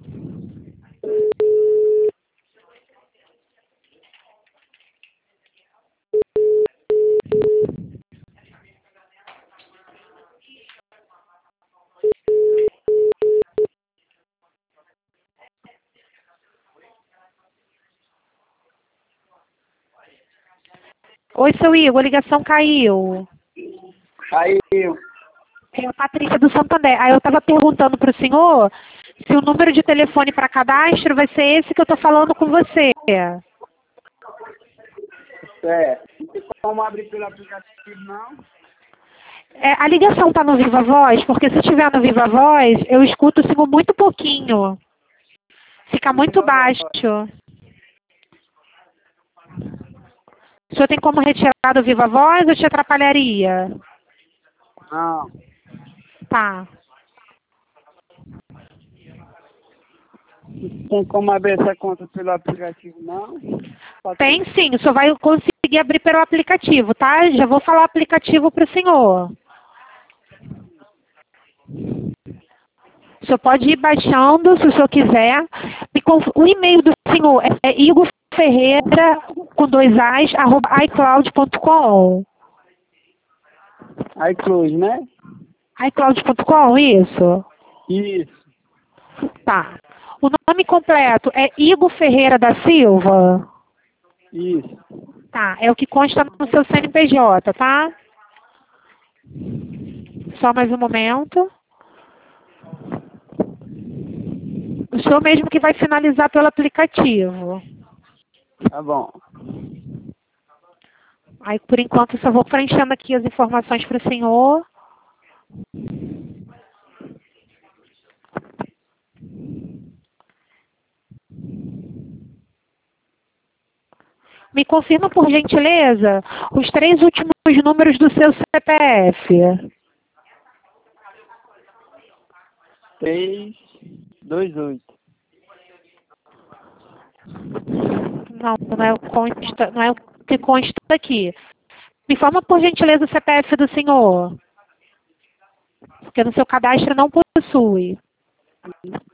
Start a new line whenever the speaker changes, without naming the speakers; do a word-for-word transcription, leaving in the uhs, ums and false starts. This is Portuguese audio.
Oi, seu Igor, a ligação caiu.
Caiu.
É a Patrícia do Santander. Aí eu estava perguntando para o senhor se o número de telefone para cadastro vai ser esse que eu estou falando com você.
É, não tem como abrir pelo aplicativo, não?
É, a ligação está no Viva Voz, porque se estiver no Viva Voz, eu escuto o senhor muito pouquinho. Fica muito baixo. O senhor tem como retirar do Viva Voz ou te atrapalharia?
Não.
Tá.
Não tem como abrir essa conta pelo aplicativo, não? Pode
Tem
ser.
sim, o senhor vai conseguir abrir pelo aplicativo, tá? Já vou falar o aplicativo para o senhor. O senhor pode ir baixando, se o senhor quiser. O e-mail do senhor é Igor Ferreira, com dois As, arroba iCloud ponto com.
iCloud, né?
iCloud ponto com, isso?
Isso.
Tá. O nome completo é Igor Ferreira da Silva?
Isso.
Tá, é o que consta no seu C N P J, tá? Só mais um momento. O senhor mesmo que vai finalizar pelo aplicativo.
Tá bom.
Aí, por enquanto, eu só vou preenchendo aqui as informações para o senhor. Me confirma, por gentileza, os três últimos números do seu C P F.
três, dois, oito.
Não, não é, o consta, não é o que consta aqui. Me informa, por gentileza, o C P F do senhor. Porque no seu cadastro não possui.